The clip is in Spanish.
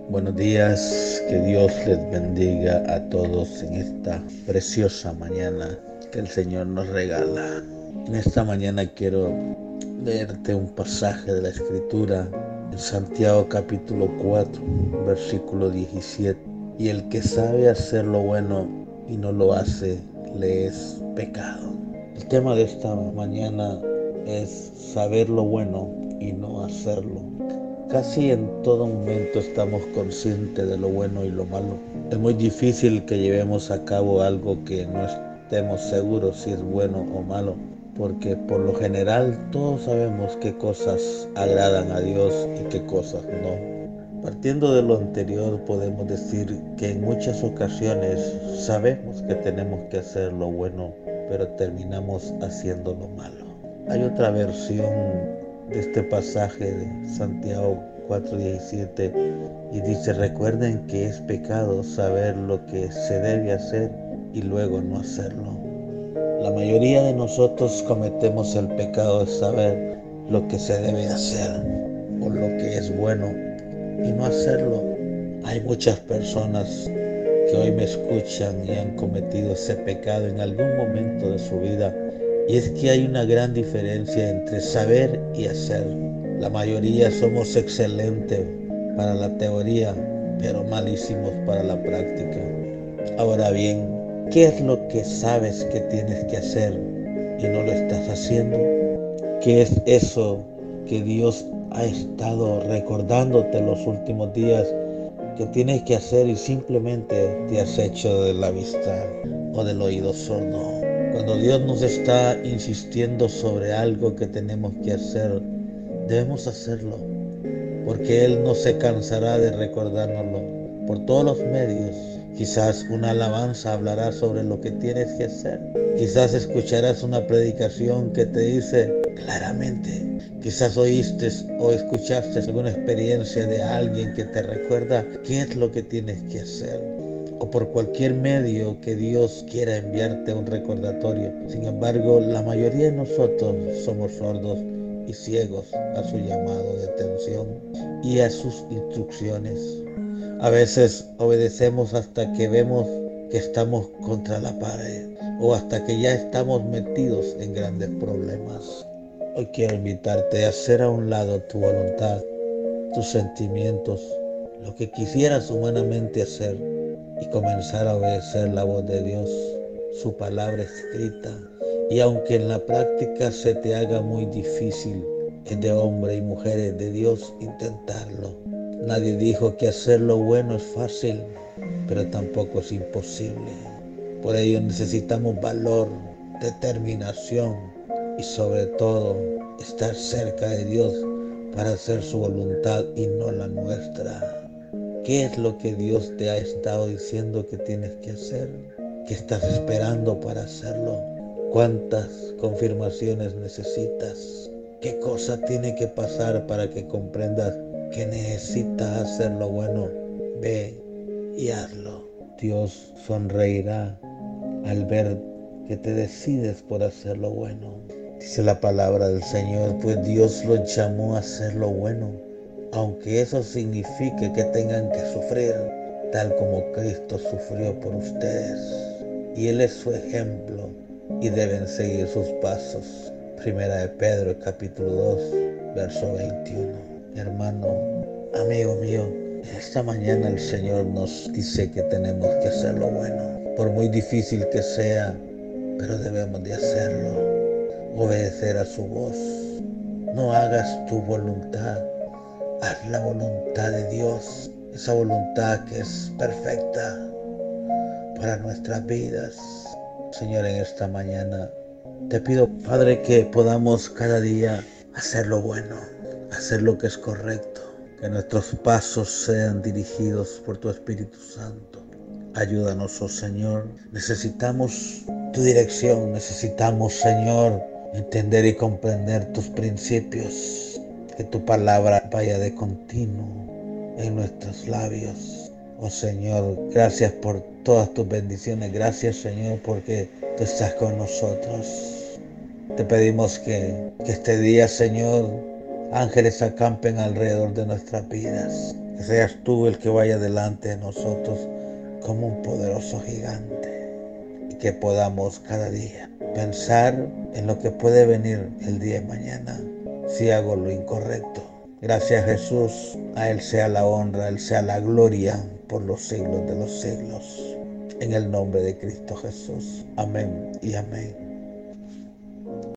Buenos días, que Dios les bendiga a todos en esta preciosa mañana que el Señor nos regala. En esta mañana quiero leerte un pasaje de la Escritura en Santiago capítulo 4, versículo 17. Y el que sabe hacer lo bueno y no lo hace, le es pecado. El tema de esta mañana es saber lo bueno y no hacerlo. Casi en todo momento estamos conscientes de lo bueno y lo malo. Es muy difícil que llevemos a cabo algo que no estemos seguros si es bueno o malo, porque por lo general todos sabemos qué cosas agradan a Dios y qué cosas no. Partiendo de lo anterior, podemos decir que en muchas ocasiones sabemos que tenemos que hacer lo bueno, pero terminamos haciendo lo malo. Hay otra versión de este pasaje de Santiago 4:17 y dice: recuerden que es pecado saber lo que se debe hacer y luego no hacerlo. La mayoría de nosotros cometemos el pecado de saber lo que se debe hacer o lo que es bueno y no hacerlo. Hay muchas personas que hoy me escuchan y han cometido ese pecado en algún momento de su vida. Y es que hay una gran diferencia entre saber y hacer. La mayoría somos excelentes para la teoría, pero malísimos para la práctica. Ahora bien, ¿qué es lo que sabes que tienes que hacer y no lo estás haciendo? ¿Qué es eso que Dios ha estado recordándote los últimos días que tienes que hacer y simplemente te has hecho de la vista o del oído sordo? Cuando Dios nos está insistiendo sobre algo que tenemos que hacer, debemos hacerlo, porque Él no se cansará de recordárnoslo por todos los medios. Quizás una alabanza hablará sobre lo que tienes que hacer. Quizás escucharás una predicación que te dice claramente. Quizás oíste o escuchaste alguna experiencia de alguien que te recuerda qué es lo que tienes que hacer. O por cualquier medio que Dios quiera enviarte un recordatorio. Sin embargo, la mayoría de nosotros somos sordos y ciegos a su llamado de atención y a sus instrucciones. A veces obedecemos hasta que vemos que estamos contra la pared o hasta que ya estamos metidos en grandes problemas. Hoy quiero invitarte a hacer a un lado tu voluntad, tus sentimientos, lo que quisieras humanamente hacer y comenzar a obedecer la voz de Dios, su palabra escrita. Y aunque en la práctica se te haga muy difícil, es de hombres y mujeres de Dios intentarlo. Nadie dijo que hacer lo bueno es fácil, pero tampoco es imposible. Por ello necesitamos valor, determinación y sobre todo estar cerca de Dios para hacer su voluntad y no la nuestra. ¿Qué es lo que Dios te ha estado diciendo que tienes que hacer? ¿Qué estás esperando para hacerlo? ¿Cuántas confirmaciones necesitas? ¿Qué cosa tiene que pasar para que comprendas que necesitas hacer lo bueno? Ve y hazlo. Dios sonreirá al ver que te decides por hacer lo bueno. Dice la palabra del Señor, pues Dios los llamó a hacer lo bueno, aunque eso signifique que tengan que sufrir, tal como Cristo sufrió por ustedes. Y Él es su ejemplo y deben seguir sus pasos. Primera de Pedro, capítulo 2, verso 21. Hermano, amigo mío, esta mañana el Señor nos dice que tenemos que hacer lo bueno, por muy difícil que sea, pero debemos de hacerlo. Obedecer a su voz. No hagas tu voluntad, haz la voluntad de Dios, esa voluntad que es perfecta para nuestras vidas. Señor, en esta mañana te pido, Padre, que podamos cada día hacer lo bueno, hacer lo que es correcto, que nuestros pasos sean dirigidos por tu Espíritu Santo. Ayúdanos, oh Señor. Necesitamos tu dirección, necesitamos, Señor, entender y comprender tus principios, que tu palabra vaya de continuo en nuestros labios. Oh Señor, gracias por todas tus bendiciones, gracias, Señor, porque tú estás con nosotros. Te pedimos que este día, Señor, ángeles acampen alrededor de nuestras vidas, que seas tú el que vaya delante de nosotros como un poderoso gigante y que podamos cada día pensar en lo que puede venir el día de mañana si hago lo incorrecto. Gracias Jesús, a Él sea la honra, a Él sea la gloria por los siglos de los siglos. En el nombre de Cristo Jesús. Amén y amén.